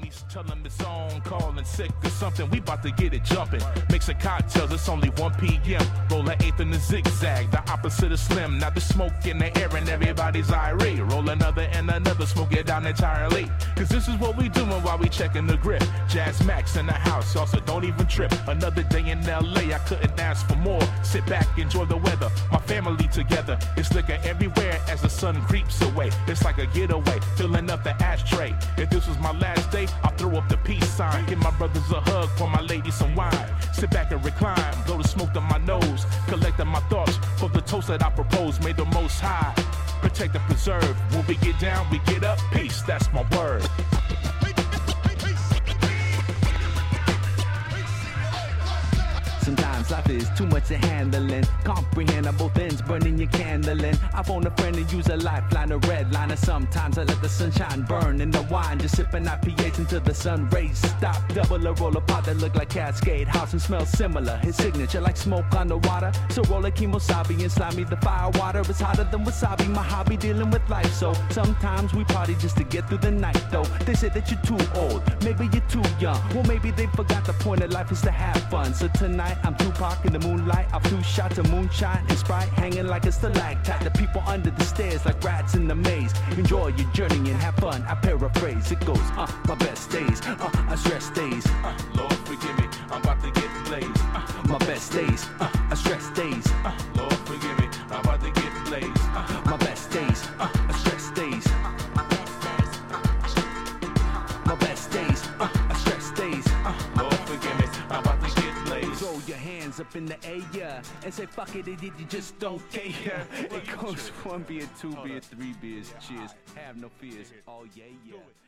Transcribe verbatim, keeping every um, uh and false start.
homies, tell them it's on, calling sick or something. We about to get it jumping. Mixing cocktails, it's only one p m Roll an eighth in the zigzag, the opposite of slim. Now the smoke in the air and everybody's irate. Roll another and another, smoke it down entirely. Cause this is what we doing while we checking the grip. Jazz Max in the house, also don't even trip. Another day in L A, I couldn't ask for more. Sit back, enjoy the weather, my family together. It's liquor everywhere as the sun creeps away. It's like a getaway, filling up the ashtray. If this was my last day, I'll throw up the peace sign. Give my brothers a hug, pour my ladies some wine. Sit back and recline, blow the smoke to my nose. Collecting my thoughts for the toast that I propose. May the Most High protect and preserve. When we get down, we get up. Peace, that's my word. Sometimes life is too much to handling. Comprehend on both ends, burning your candle in. I phone a friend and use a lifeline, a red line. And sometimes I let the sunshine burn in the wine. Just sipping I P As until the sun rays stop. Double a roll apart that look like Cascade House and smell similar. His signature like smoke on the water. So roll a Kimosabi and slimy the fire water. It's hotter than wasabi, my hobby dealing with life. So sometimes we party just to get through the night though. They say that you're too old, maybe you're too young. Well maybe they forgot the point of life is to have fun. So tonight I'm Tupac in the moonlight. I've two shots of moonshine and Sprite hanging like a stalactite. The people under the stairs like rats in the maze. Enjoy your journey and have fun. I paraphrase. It goes, uh, my best days, uh, I stress days. Uh, Lord forgive me, I'm about to get blazed. Uh, my best days, uh, I stress days. Uh, Lord forgive me, I'm about to get blazed. Uh, my best days, uh, I stress days. My best days, uh, I stress days. Uh, Lord forgive me, I'm about to get blazed. Throw your hands up in the air and say fuck it, it you just don't care. It goes one beer, two beer, three beers. Cheers, have no fears. Oh yeah, yeah.